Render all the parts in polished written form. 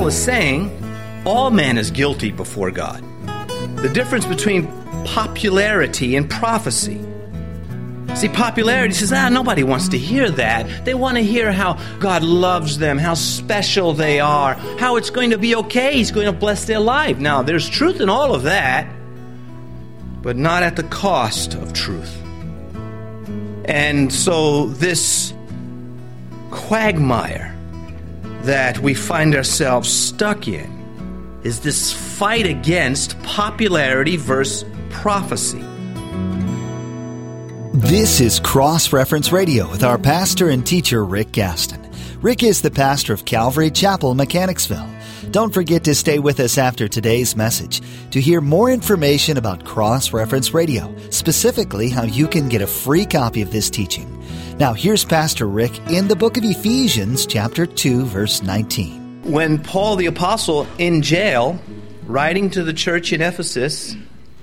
is saying all man is guilty before God. The difference between popularity and prophecy. See, popularity says, nobody wants to hear that. They want to hear how God loves them, how special they are, how it's going to be okay. He's going to bless their life. Now, there's truth in all of that, but not at the cost of truth. And so this quagmire that we find ourselves stuck in is this fight against popularity versus prophecy. This is Cross Reference Radio with our pastor and teacher, Rick Gaston. Rick is the pastor of Calvary Chapel, Mechanicsville. Don't forget to stay with us after today's message to hear more information about Cross Reference Radio, specifically how you can get a free copy of this teaching. Now, here's Pastor Rick in the book of Ephesians, chapter 2, verse 19. When Paul the Apostle in jail, writing to the church in Ephesus,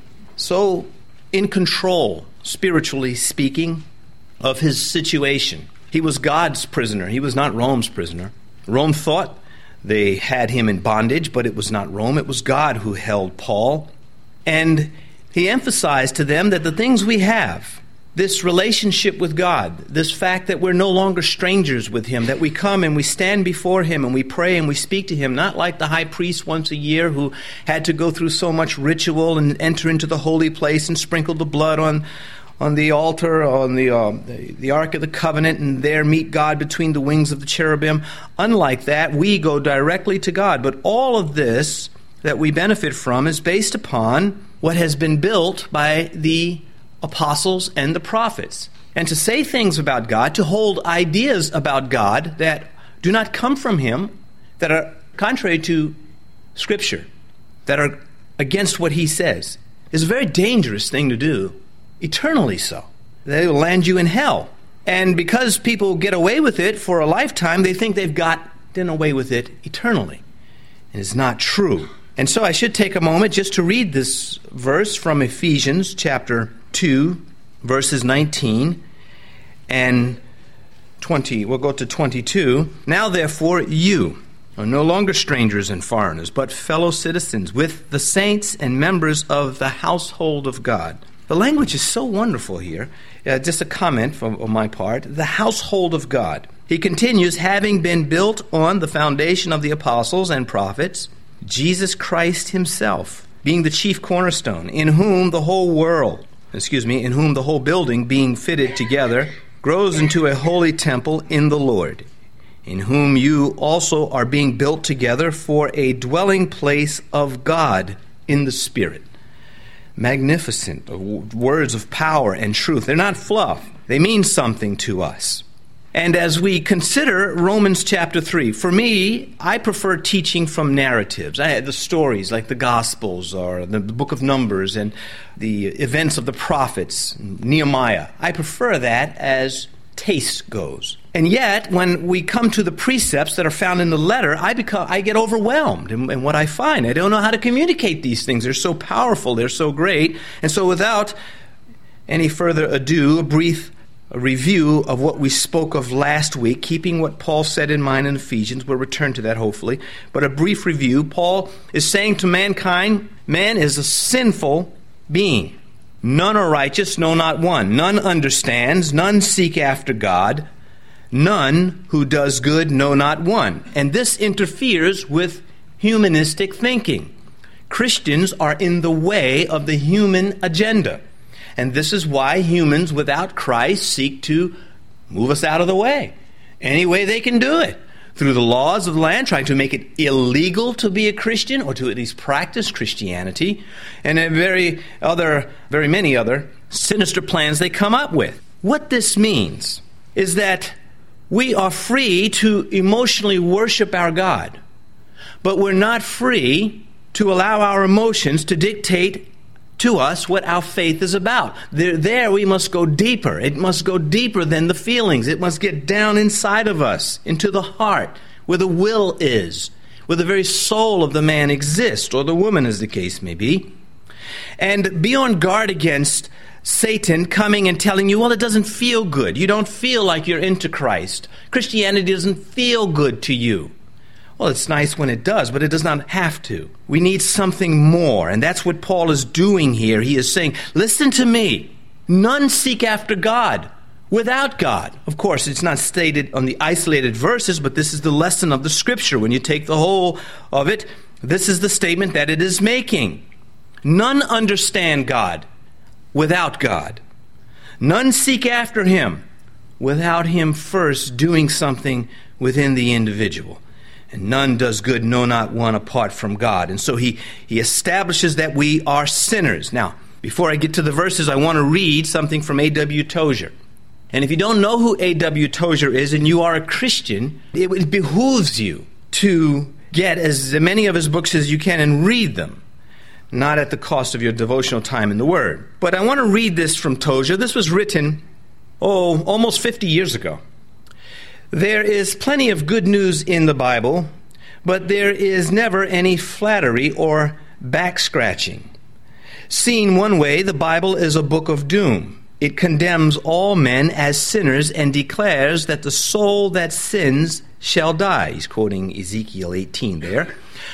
so in control, spiritually speaking, of his situation. He was God's prisoner. He was not Rome's prisoner. Rome thought they had him in bondage, but it was not Rome. It was God who held Paul. And he emphasized to them that the things we have, this relationship with God, this fact that we're no longer strangers with Him, that we come and we stand before Him and we pray and we speak to Him, not like the high priest once a year who had to go through so much ritual and enter into the holy place and sprinkle the blood on the altar, on the Ark of the Covenant, and there meet God between the wings of the cherubim. Unlike that, we go directly to God. But all of this that we benefit from is based upon what has been built by the apostles and the prophets. And to say things about God, to hold ideas about God that do not come from Him, that are contrary to Scripture, that are against what He says, is a very dangerous thing to do, eternally so. They will land you in hell. And because people get away with it for a lifetime, they think they've gotten away with it eternally. And it's not true. And so I should take a moment just to read this verse from Ephesians chapter 2, verses 19 and 20. We'll go to 22. Now, therefore, you are no longer strangers and foreigners, but fellow citizens with the saints and members of the household of God. The language is so wonderful here. Just a comment on my part. The household of God. He continues, having been built on the foundation of the apostles and prophets, Jesus Christ Himself, being the chief cornerstone, in whom the whole building being fitted together grows into a holy temple in the Lord, in whom you also are being built together for a dwelling place of God in the Spirit. Magnificent words of power and truth. They're not fluff. They mean something to us. And as we consider Romans chapter 3, for me, I prefer teaching from narratives. I had the stories like the Gospels or the book of Numbers and the events of the prophets, Nehemiah. I prefer that as taste goes. And yet, when we come to the precepts that are found in the letter, I get overwhelmed in what I find. I don't know how to communicate these things. They're so powerful. They're so great. And so without any further ado, a brief review of what we spoke of last week, keeping what Paul said in mind in Ephesians. We'll return to that hopefully. But a brief review. Paul is saying to mankind, man is a sinful being. None are righteous, no, not one. None understands, none seek after God. None who does good, no, not one. And this interferes with humanistic thinking. Christians are in the way of the human agenda. And this is why humans without Christ seek to move us out of the way. Any way they can do it. Through the laws of the land, trying to make it illegal to be a Christian or to at least practice Christianity. And very many other sinister plans they come up with. What this means is that we are free to emotionally worship our God. But we're not free to allow our emotions to dictate to us what our faith is about. There we must go deeper. It must go deeper than the feelings. It must get down inside of us, into the heart, where the will is, where the very soul of the man exists, or the woman as the case may be. And be on guard against Satan coming and telling you, well, it doesn't feel good. You don't feel like you're into Christ. Christianity doesn't feel good to you. Well, it's nice when it does, but it does not have to. We need something more, and that's what Paul is doing here. He is saying, listen to me. None seek after God without God. Of course, it's not stated on the isolated verses, but this is the lesson of the Scripture. When you take the whole of it, this is the statement that it is making. None understand God without God. None seek after Him without Him first doing something within the individual. And none does good, no, not one, apart from God. And so he establishes that we are sinners. Now, before I get to the verses, I want to read something from A.W. Tozer. And if you don't know who A.W. Tozer is and you are a Christian, it behooves you to get as many of his books as you can and read them, not at the cost of your devotional time in the Word. But I want to read this from Tozer. This was written, almost 50 years ago. There is plenty of good news in the Bible, but there is never any flattery or back-scratching. Seen one way, the Bible is a book of doom. It condemns all men as sinners and declares that the soul that sins shall die. He's quoting Ezekiel 18 there.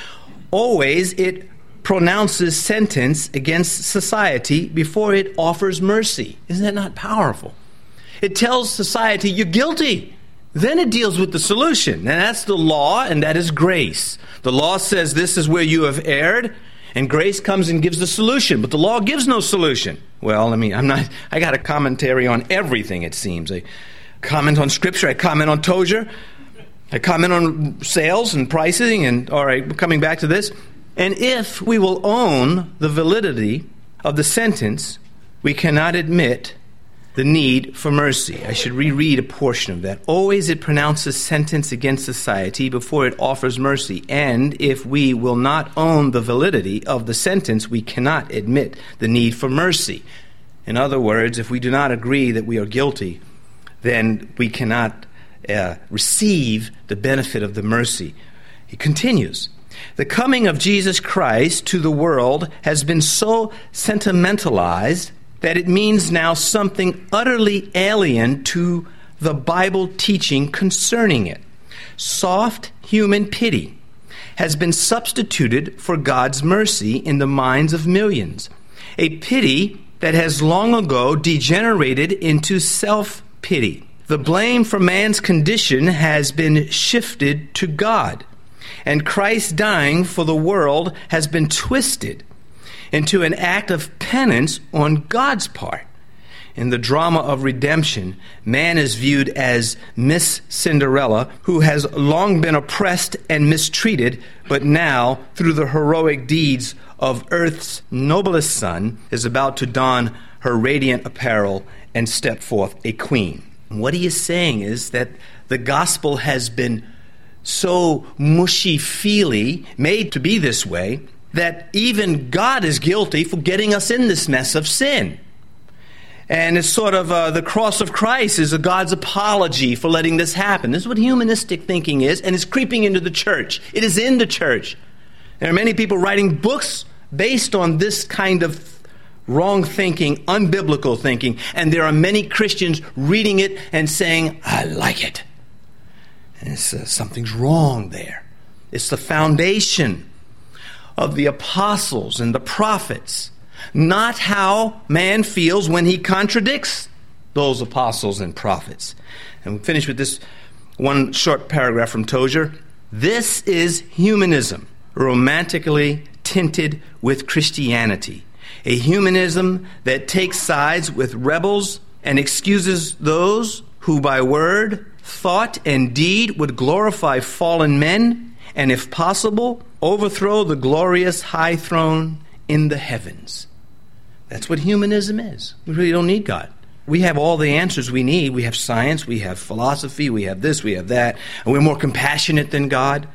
Always it pronounces sentence against society before it offers mercy. Isn't that not powerful? It tells society, you're guilty. Then it deals with the solution. And that's the law, and that is grace. The law says this is where you have erred, and grace comes and gives the solution. But the law gives no solution. Well, I got a commentary on everything, it seems. I comment on Scripture, I comment on Tozer, I comment on sales and pricing, and all right, we're coming back to this. And if we will own the validity of the sentence, we cannot admit the need for mercy. I should reread a portion of that. Always it pronounces sentence against society before it offers mercy. And if we will not own the validity of the sentence, we cannot admit the need for mercy. In other words, if we do not agree that we are guilty, then we cannot receive the benefit of the mercy. He continues, the coming of Jesus Christ to the world has been so sentimentalized that it means now something utterly alien to the Bible teaching concerning it. Soft human pity has been substituted for God's mercy in the minds of millions. A pity that has long ago degenerated into self-pity. The blame for man's condition has been shifted to God, and Christ dying for the world has been twisted into an act of penance on God's part. In the drama of redemption, man is viewed as Miss Cinderella, who has long been oppressed and mistreated, but now, through the heroic deeds of earth's noblest son, is about to don her radiant apparel and step forth a queen. And what he is saying is that the gospel has been so mushy-feely, made to be this way, that even God is guilty for getting us in this mess of sin. And it's sort of the cross of Christ is a God's apology for letting this happen. This is what humanistic thinking is, and it's creeping into the church. It is in the church. There are many people writing books based on this kind of wrong thinking, unbiblical thinking, and there are many Christians reading it and saying, I like it. And something's wrong there. It's the foundation of the apostles and the prophets, not how man feels when he contradicts those apostles and prophets. And we finish with this one short paragraph from Tozer. This is humanism, romantically tinted with Christianity. A humanism that takes sides with rebels and excuses those who by word, thought, and deed would glorify fallen men and, if possible, overthrow the glorious high throne in the heavens. That's what humanism is. We really don't need God. We have all the answers we need. We have science, we have philosophy, we have this, we have that, and we're more compassionate than God.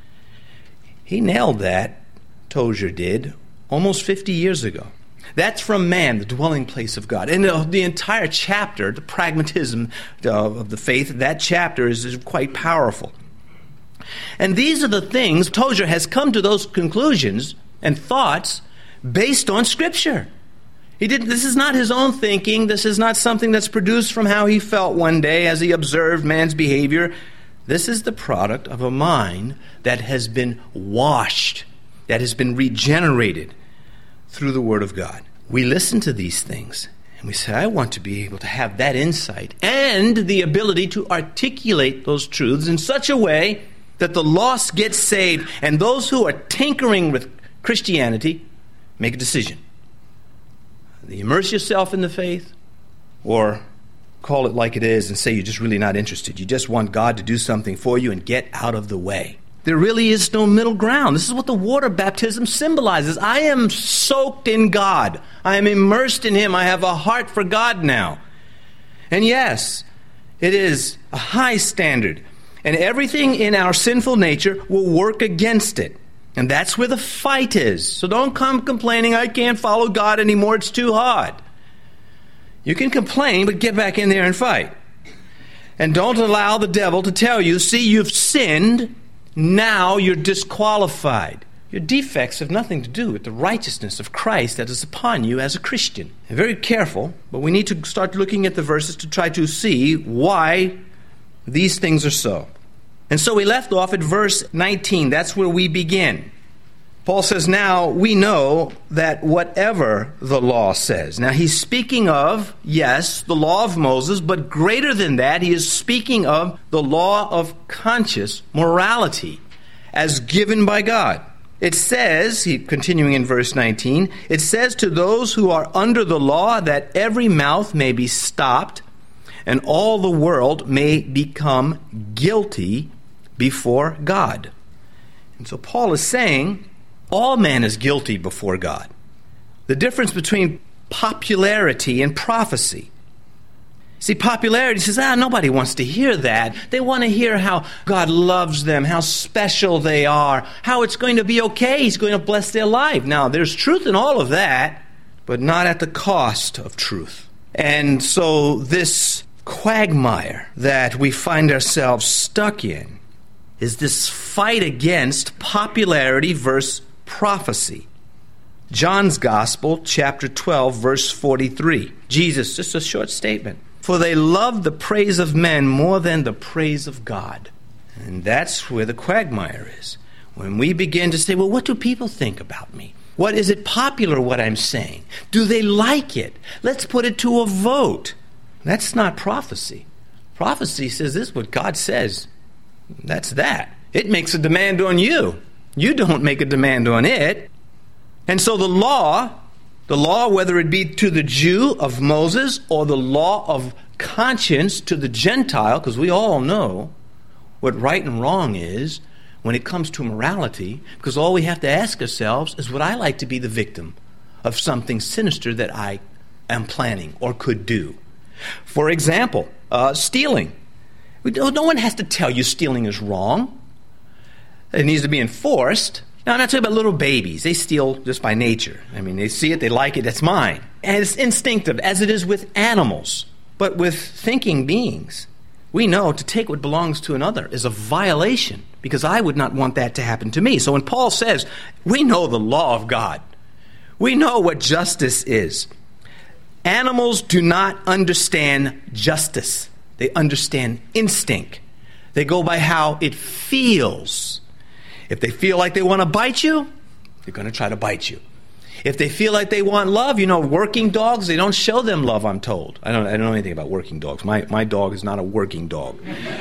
He nailed that, Tozer did, almost 50 years ago. That's from man, the dwelling place of God. And the entire chapter, the pragmatism of the faith, that chapter is quite powerful. And these are the things, Tozer has come to those conclusions and thoughts based on Scripture. This is not his own thinking. This is not something that's produced from how he felt one day as he observed man's behavior. This is the product of a mind that has been washed, that has been regenerated through the Word of God. We listen to these things and we say, I want to be able to have that insight and the ability to articulate those truths in such a way that the lost get saved and those who are tinkering with Christianity make a decision. You immerse yourself in the faith, or call it like it is and say you're just really not interested. You just want God to do something for you and get out of the way. There really is no middle ground. This is what the water baptism symbolizes. I am soaked in God. I am immersed in Him. I have a heart for God now. And yes, it is a high standard. And everything in our sinful nature will work against it. And that's where the fight is. So don't come complaining, I can't follow God anymore, it's too hard. You can complain, but get back in there and fight. And don't allow the devil to tell you, see, you've sinned, now you're disqualified. Your defects have nothing to do with the righteousness of Christ that is upon you as a Christian. And very careful, but we need to start looking at the verses to try to see why these things are so. And so we left off at verse 19. That's where we begin. Paul says, now we know that whatever the law says. Now he's speaking of, yes, the law of Moses, but greater than that, he is speaking of the law of conscious morality as given by God. It says, continuing in verse 19, it says to those who are under the law that every mouth may be stopped and all the world may become guilty before God. And so Paul is saying, all man is guilty before God. The difference between popularity and prophecy. See, popularity says, nobody wants to hear that. They want to hear how God loves them, how special they are, how it's going to be okay. He's going to bless their life. Now, there's truth in all of that, but not at the cost of truth. And so this quagmire that we find ourselves stuck in is this fight against popularity versus prophecy. John's Gospel, chapter 12, verse 43. Jesus, just a short statement. For they love the praise of men more than the praise of God. And that's where the quagmire is. When we begin to say, well, what do people think about me? What is it popular what I'm saying? Do they like it? Let's put it to a vote. That's not prophecy. Prophecy says this is what God says. That's that. It makes a demand on you. You don't make a demand on it. And so the law, whether it be to the Jew of Moses or the law of conscience to the Gentile, because we all know what right and wrong is when it comes to morality, because all we have to ask ourselves is, would I like to be the victim of something sinister that I am planning or could do? For example, stealing. No one has to tell you stealing is wrong. It needs to be enforced. Now, I'm not talking about little babies. They steal just by nature. I mean, they see it, they like it, that's mine. And it's instinctive, as it is with animals. But with thinking beings, we know to take what belongs to another is a violation, because I would not want that to happen to me. So when Paul says, we know the law of God. We know what justice is. Animals do not understand justice. They understand instinct. They go by how it feels. If they feel like they want to bite you, they're going to try to bite you. If they feel like they want love, working dogs, they don't show them love, I'm told. I don't know anything about working dogs. My dog is not a working dog.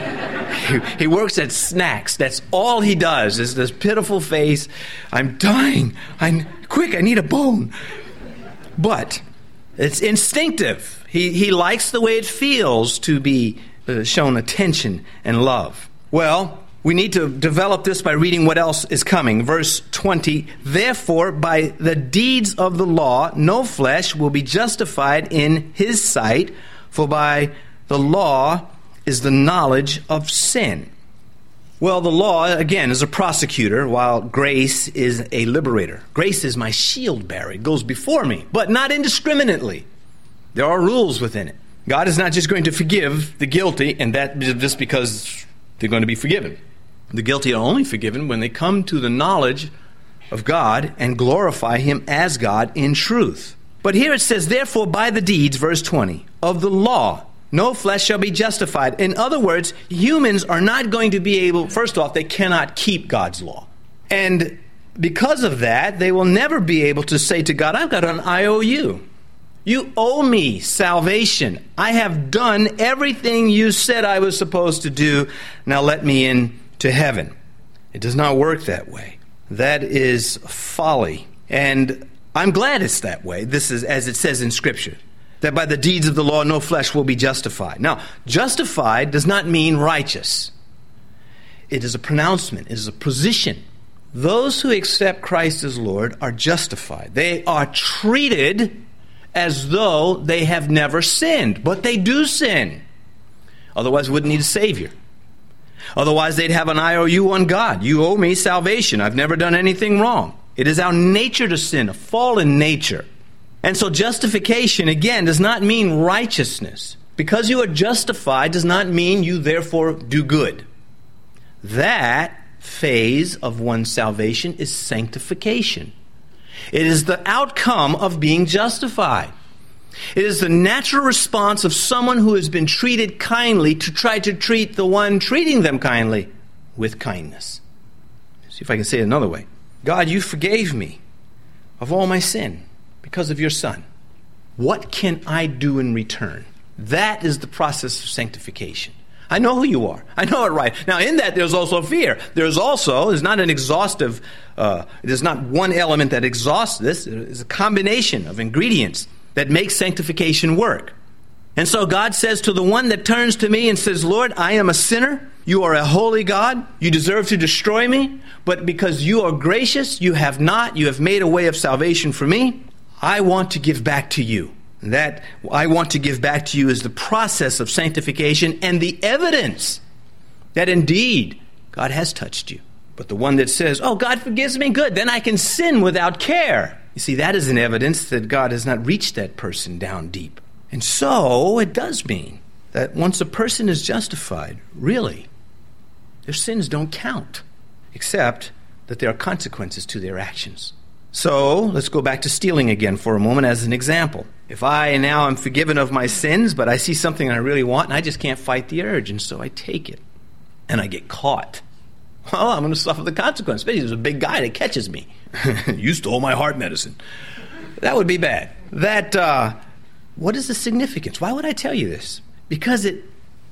He works at snacks. That's all he does, is this pitiful face. I'm dying. Quick, I need a bone. But it's instinctive. He likes the way it feels to be shown attention and love. Well, we need to develop this by reading what else is coming. Verse 20, therefore, by the deeds of the law, no flesh will be justified in his sight, for by the law is the knowledge of sin. Well, the law, again, is a prosecutor, while grace is a liberator. Grace is my shield bearer. It goes before me, but not indiscriminately. There are rules within it. God is not just going to forgive the guilty, and that just because they're going to be forgiven. The guilty are only forgiven when they come to the knowledge of God and glorify Him as God in truth. But here it says, therefore, by the deeds, verse 20, of the law, no flesh shall be justified. In other words, humans are not going to be able, first off, they cannot keep God's law. And because of that, they will never be able to say to God, I've got an IOU. You owe me salvation. I have done everything you said I was supposed to do. Now let me in to heaven. It does not work that way. That is folly. And I'm glad it's that way. This is as it says in Scripture, that by the deeds of the law no flesh will be justified. Now, justified does not mean righteous. It is a pronouncement. It is a position. Those who accept Christ as Lord are justified. They are treated as though they have never sinned, but they do sin. Otherwise, we wouldn't need a Savior. Otherwise, they'd have an IOU on God. You owe me salvation. I've never done anything wrong. It is our nature to sin, a fallen nature. And so justification, again, does not mean righteousness. Because you are justified does not mean you therefore do good. That phase of one's salvation is sanctification. It is the outcome of being justified. It is the natural response of someone who has been treated kindly to try to treat the one treating them kindly with kindness. See if I can say it another way. God, you forgave me of all my sin because of your Son. What can I do in return? That is the process of sanctification. I know who you are. I know it right. Now, in that, there's also fear. There's not an exhaustive, there's not one element that exhausts this. It's a combination of ingredients that makes sanctification work. And so God says to the one that turns to me and says, Lord, I am a sinner. You are a holy God. You deserve to destroy me. But because you are gracious, you have made a way of salvation for me. I want to give back to you. That I want to give back to you is the process of sanctification and the evidence that indeed God has touched you. But the one that says, oh, God forgives me, good, then I can sin without care. You see, that is an evidence that God has not reached that person down deep. And so it does mean that once a person is justified, really, their sins don't count, except that there are consequences to their actions. So let's go back to stealing again for a moment as an example. If I now am forgiven of my sins, but I see something I really want and I just can't fight the urge, and so I take it and I get caught, well, I'm going to suffer the consequence. Especially if there's a big guy that catches me. You stole my heart medicine. That would be bad. What is the significance? Why would I tell you this? Because it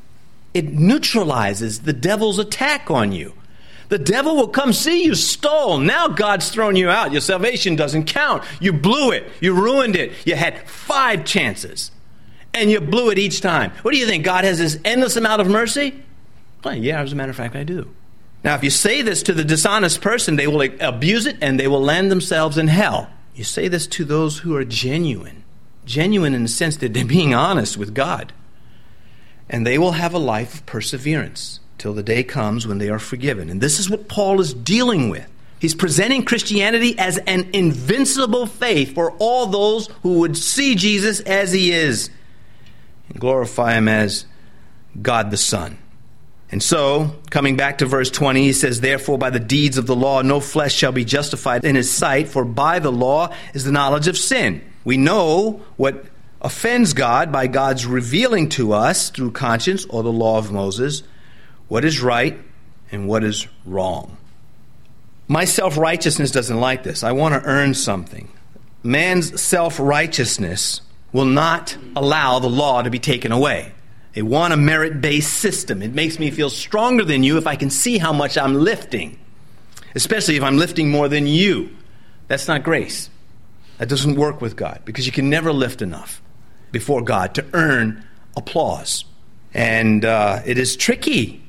neutralizes the devil's attack on you. The devil will come see you stole. Now God's thrown you out. Your salvation doesn't count. You blew it. You ruined it. You had 5 chances, and you blew it each time. What do you think? God has this endless amount of mercy? Well, yeah, as a matter of fact, I do. Now, if you say this to the dishonest person, they will abuse it, and they will land themselves in hell. You say this to those who are genuine in the sense that they're being honest with God. And they will have a life of perseverance till the day comes when they are forgiven. And this is what Paul is dealing with. He's presenting Christianity as an invincible faith for all those who would see Jesus as he is and glorify him as God the Son. And so, coming back to verse 20, he says, therefore by the deeds of the law no flesh shall be justified in his sight, for by the law is the knowledge of sin. We know what offends God by God's revealing to us through conscience or the law of Moses what is right and what is wrong. My self-righteousness doesn't like this. I want to earn something. Man's self-righteousness will not allow the law to be taken away. They want a merit-based system. It makes me feel stronger than you if I can see how much I'm lifting, especially if I'm lifting more than you. That's not grace. That doesn't work with God, because you can never lift enough before God to earn applause. And it is tricky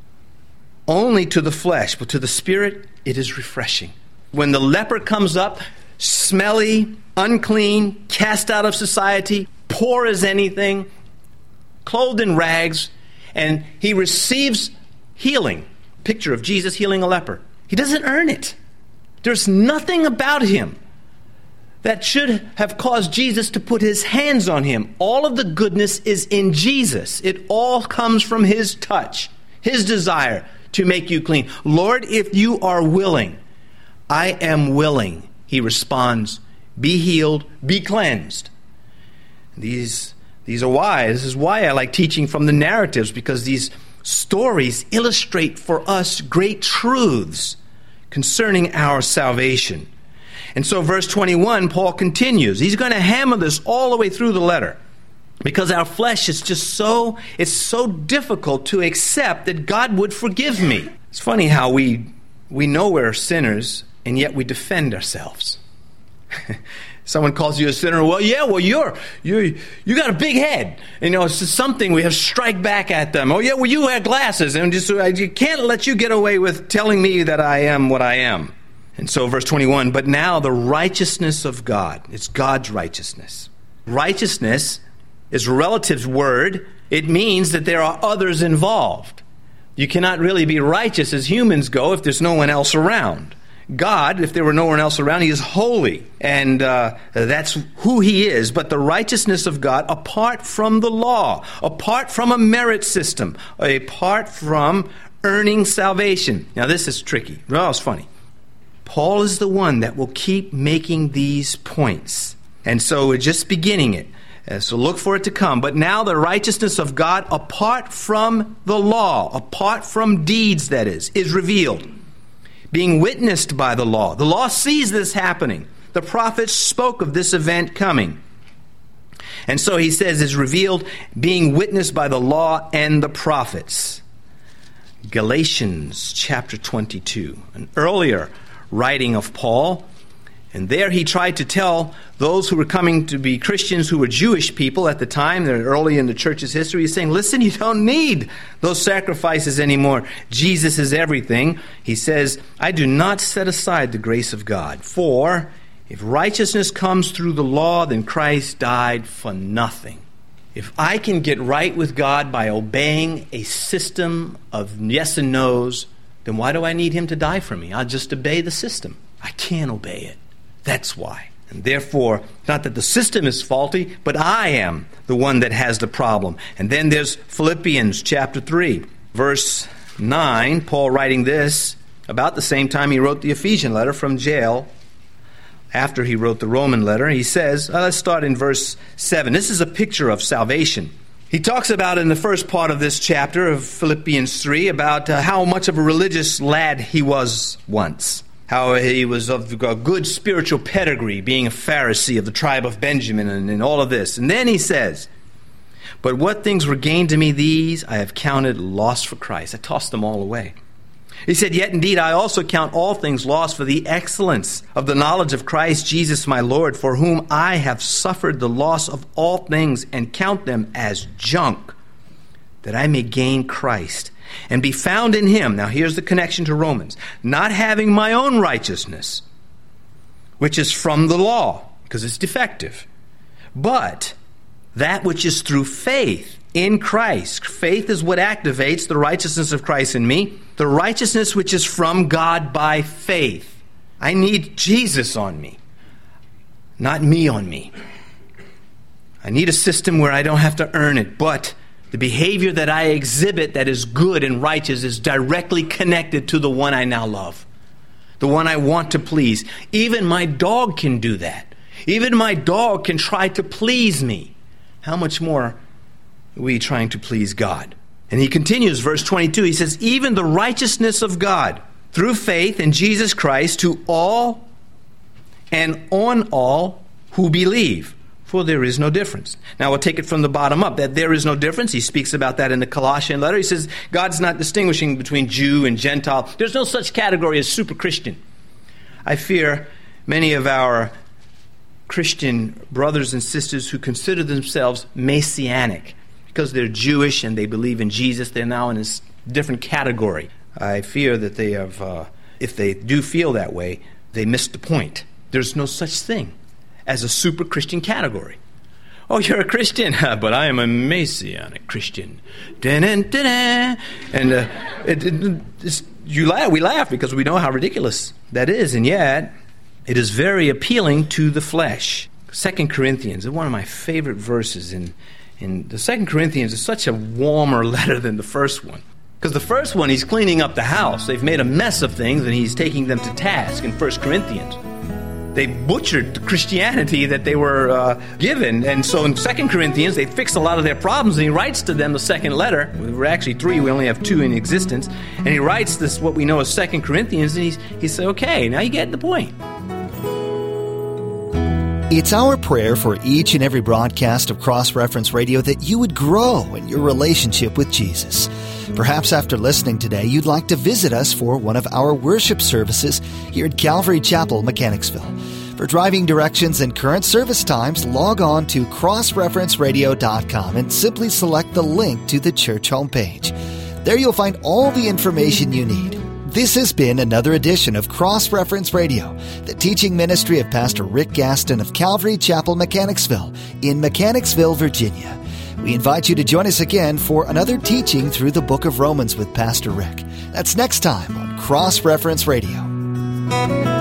only to the flesh, but to the spirit it is refreshing. When the leper comes up, smelly, unclean, cast out of society, poor as anything, clothed in rags, and he receives healing. Picture of Jesus healing a leper. He doesn't earn it. There's nothing about him that should have caused Jesus to put his hands on him. All of the goodness is in Jesus. It all comes from his touch, his desire to make you clean. Lord, if you are willing, I am willing. He responds, be healed, be cleansed. These These are why. This is why I like teaching from the narratives, because these stories illustrate for us great truths concerning our salvation. And so verse 21, Paul continues. He's going to hammer this all the way through the letter, because our flesh is just it's so difficult to accept that God would forgive me. It's funny how we know we're sinners, and yet we defend ourselves. Someone calls you a sinner. Well, you got a big head. It's just something we have to strike back at them. Oh, yeah, well, you wear glasses, and you can't let you get away with telling me that I am what I am. And so verse 21, but now the righteousness of God, it's God's righteousness. Righteousness is a relative word. It means that there are others involved. You cannot really be righteous as humans go if there's no one else around. God, if there were no one else around, He is holy, and that's who He is. But the righteousness of God, apart from the law, apart from a merit system, apart from earning salvation. Now this is tricky. Well, it's funny. Paul is the one that will keep making these points. And so we're just beginning it. So look for it to come. But now the righteousness of God, apart from the law, apart from deeds, that is revealed, being witnessed by the law. The law sees this happening. The prophets spoke of this event coming. And so he says is revealed, being witnessed by the law and the prophets. Galatians chapter 22, an earlier writing of Paul. And there he tried to tell those who were coming to be Christians, who were Jewish people at the time, they're early in the church's history, he's saying, listen, you don't need those sacrifices anymore. Jesus is everything. He says, I do not set aside the grace of God. For if righteousness comes through the law, then Christ died for nothing. If I can get right with God by obeying a system of yes and no's, then why do I need Him to die for me? I'll just obey the system. I can't obey it. That's why. And therefore, not that the system is faulty, but I am the one that has the problem. And then there's Philippians chapter 3, verse 9. Paul writing this about the same time he wrote the Ephesian letter from jail. After he wrote the Roman letter, he says, let's start in verse 7. This is a picture of salvation. He talks about in the first part of this chapter of Philippians 3 about how much of a religious lad he was once. How he was of a good spiritual pedigree, being a Pharisee of the tribe of Benjamin and all of this. And then he says, but what things were gained to me, these I have counted loss for Christ. I tossed them all away. He said, yet indeed I also count all things lost for the excellence of the knowledge of Christ Jesus my Lord, for whom I have suffered the loss of all things and count them as junk, that I may gain Christ and be found in Him. Now here's the connection to Romans. Not having my own righteousness, which is from the law, because it's defective, but that which is through faith in Christ. Faith is what activates the righteousness of Christ in me, the righteousness which is from God by faith. I need Jesus on me, not me on me. I need a system where I don't have to earn it, but the behavior that I exhibit that is good and righteous is directly connected to the one I now love, the one I want to please. Even my dog can do that. Even my dog can try to please me. How much more are we trying to please God? And he continues, verse 22, he says, even the righteousness of God through faith in Jesus Christ to all and on all who believe. For there is no difference. Now we'll take it from the bottom up, that there is no difference. He speaks about that in the Colossian letter. He says God's not distinguishing between Jew and Gentile. There's no such category as super Christian. I fear many of our Christian brothers and sisters who consider themselves Messianic, because they're Jewish and they believe in Jesus, they're now in this different category. I fear that they have, if they do feel that way, they missed the point. There's no such thing as a super Christian category. Oh, you're a Christian, but I am a Messianic Christian. Da-da-da-da. And we laugh because we know how ridiculous that is, and yet it is very appealing to the flesh. 2 Corinthians is one of my favorite verses. In the 2 Corinthians is such a warmer letter than the first one. Because the first one, he's cleaning up the house. They've made a mess of things, and he's taking them to task in 1 Corinthians. they butchered the Christianity that they were given. And so in 2 Corinthians, they fixed a lot of their problems, and he writes to them the second letter. There were actually 3, we only have 2 in existence. And he writes this, what we know as 2 Corinthians, and he said, okay, now you get the point. It's our prayer for each and every broadcast of Cross-Reference Radio that you would grow in your relationship with Jesus. Perhaps after listening today, you'd like to visit us for one of our worship services here at Calvary Chapel, Mechanicsville. For driving directions and current service times, log on to crossreferenceradio.com and simply select the link to the church homepage. There you'll find all the information you need. This has been another edition of Cross-Reference Radio, the teaching ministry of Pastor Rick Gaston of Calvary Chapel, Mechanicsville, in Mechanicsville, Virginia. We invite you to join us again for another teaching through the book of Romans with Pastor Rick. That's next time on Cross-Reference Radio.